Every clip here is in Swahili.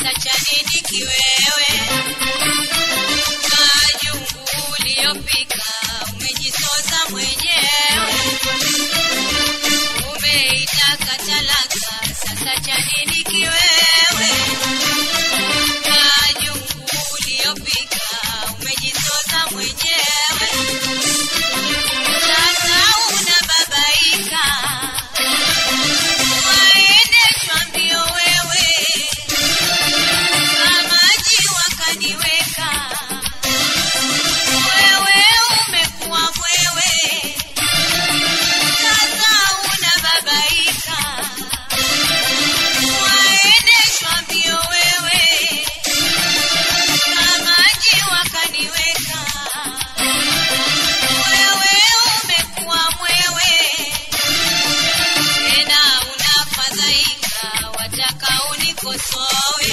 sasa chanini kiwewe, majungu uliyopika umejisoza mwenyewe, umeitaka talaka sasa chanini kiwewe, majungu uliyopika umejisoza mwenyewe, sasa unababaika waendeshwa mbio wewe, maji wakaniweka wewe, umekuwa mwewe, sasa unababaika waendeshwa mbio wewe, maji wakaniweka wewe, umekuwa mwewe, tena unafadhaika wataka unikosoe,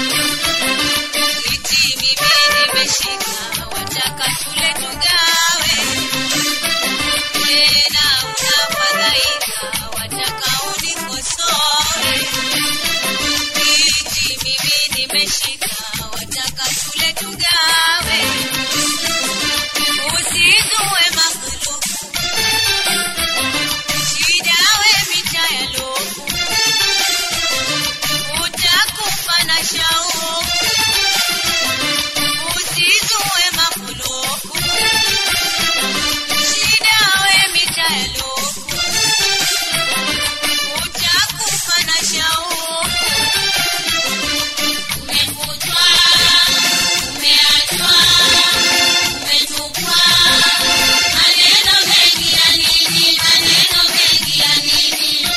iti mimi nimeshika wataka tule tugawe, tena unafadhaika wataka unikosoe, iti mimi nimeshika wataka tule tugawe, usizue makhluku shidawe mitayalo, utakufa na shauku, usizue makhluku shidawe mitayalo, utakufa na shauku, umekutwa umeachwa umetupwa, maneno mengi ya nini, maneno mengi ya nini,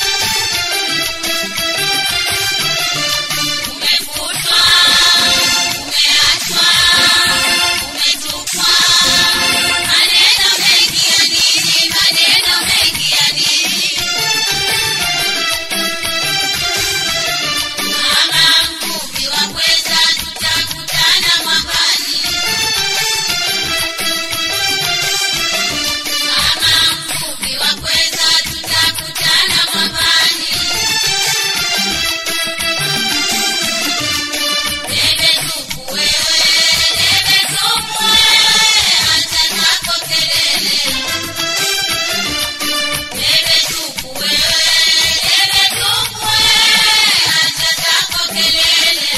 umekutwa umeachwa umetupwa, maneno mengi ya nini, maneno mengi ya nini, mama mkuki wa kweza tutakutana mwambani, mama mkuki wa kweza tutakutana mwambani, debe tupu wewe, debe tupu wewe, acha zako kelele, debe tupu wewe, debe tupu wewe, acha zako kelele,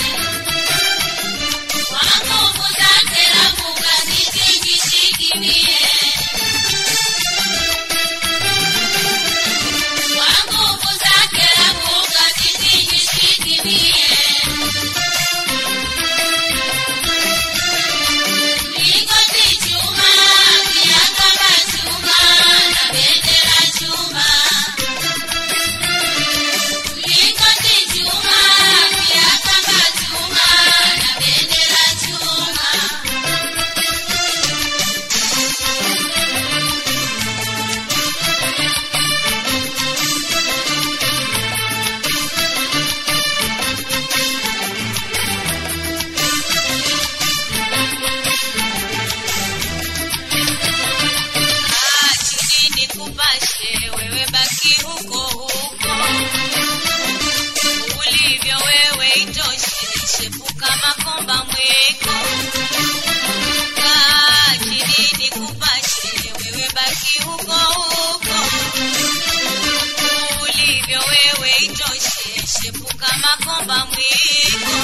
kwa nguvu zake Rabuka zitingishikimie, kwa nguvu zake Rabuka zitingishikimie, mlingoti chuma, kiakaba chuma, na bendera chuma, mlingoti chuma, kiakaba chuma, na bendera chuma, chini nikupashe wewe, baki huko huko ulivyo wewe, itoshe shepuka makomba mweko, chini nikupashe wewe, baki huko huko ulivyo wewe, itoshe shepuka makomba mweko,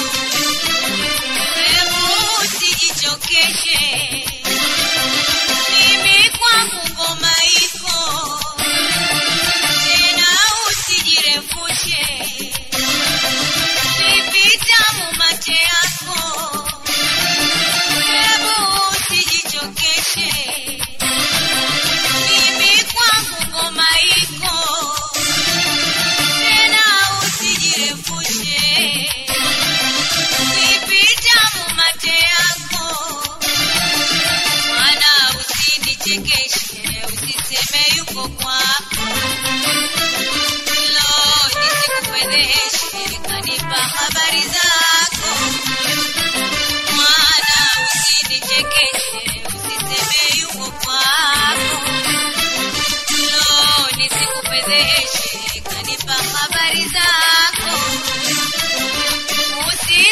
hebu usijichokeshe, mimi kwangu ngoma iko, tena usijirefushe, nipita mumate yako, hebu usijichokeshe, mimi kwangu ngoma iko, tena usijirefushe, nipita mumate yako, mwana usinichekeshe, usiseme yuko kwako, lo nisikupedheshe, kanipa habari zako, mwana usinichekeshe, usiseme yuko kwako, lo nisikupedheshe, kanipa habari zako,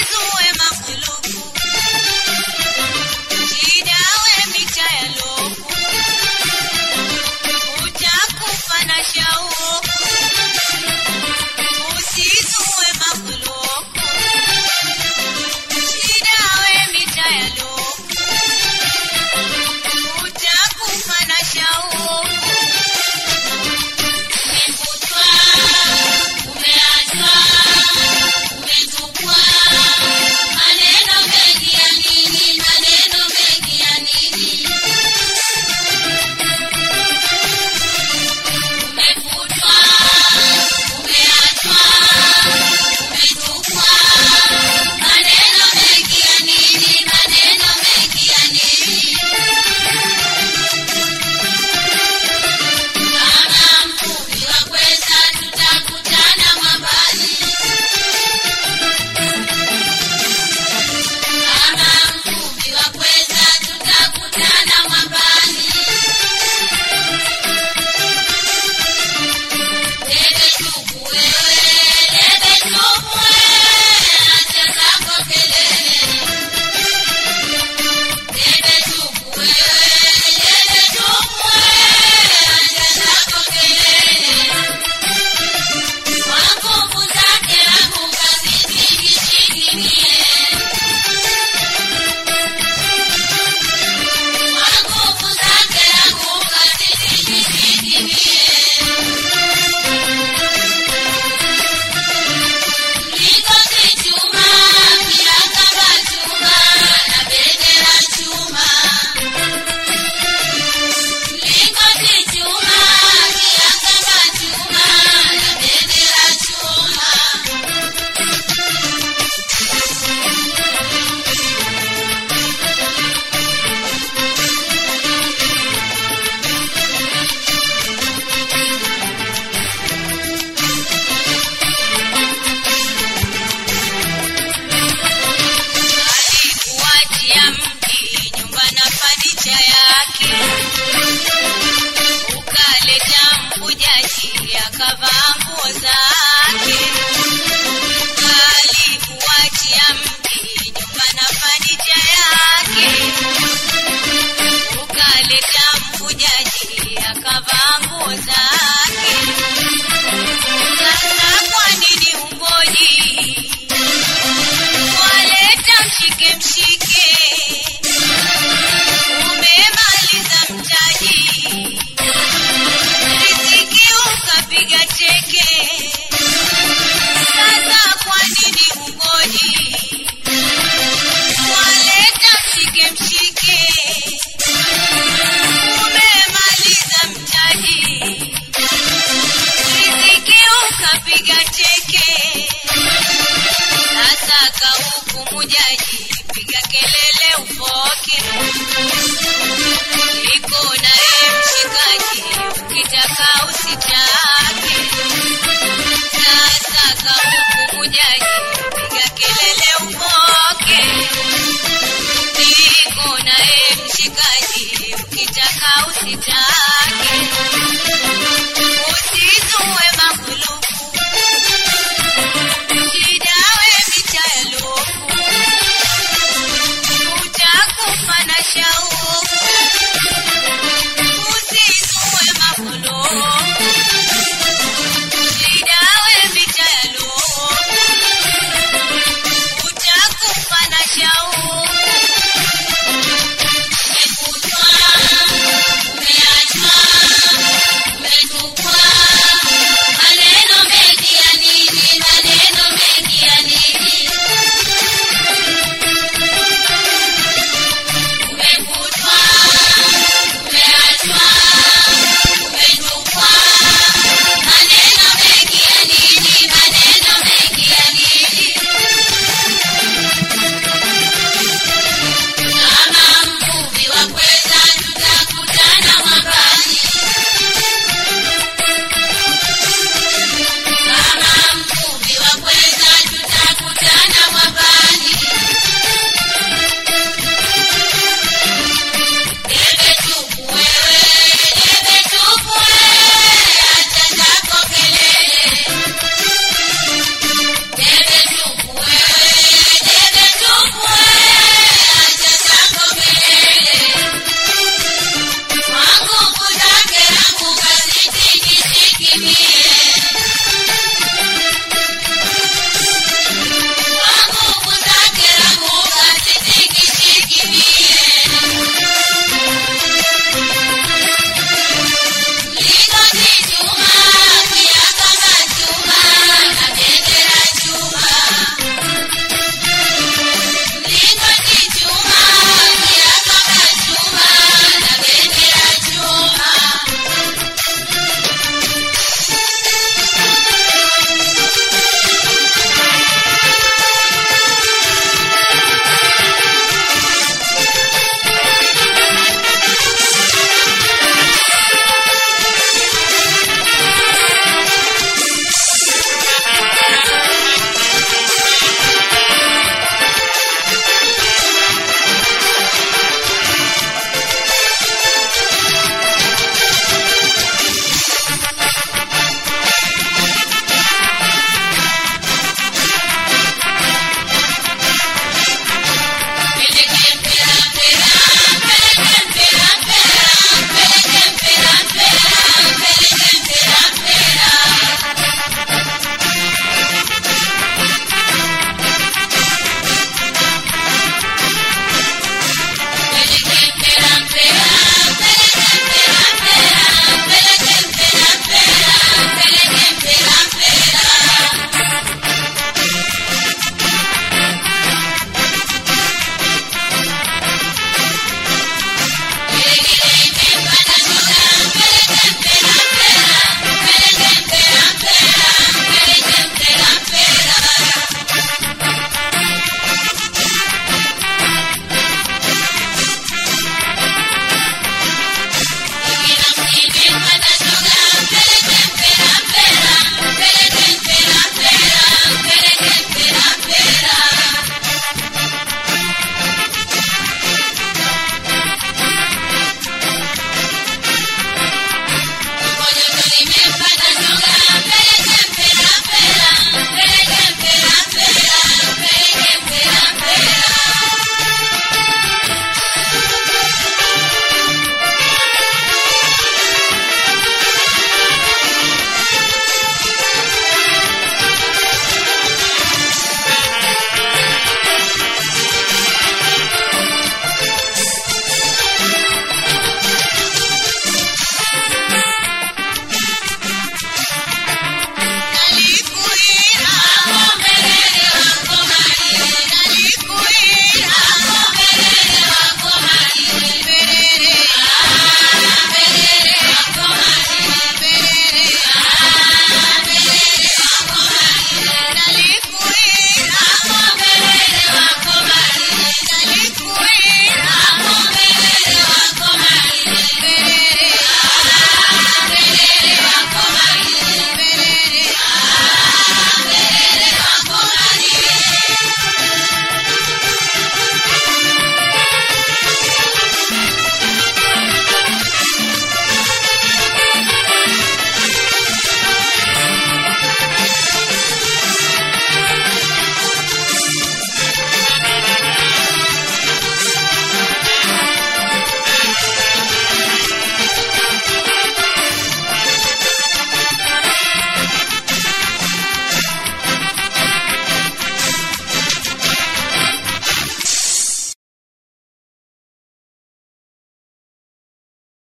Ukitaka usitaka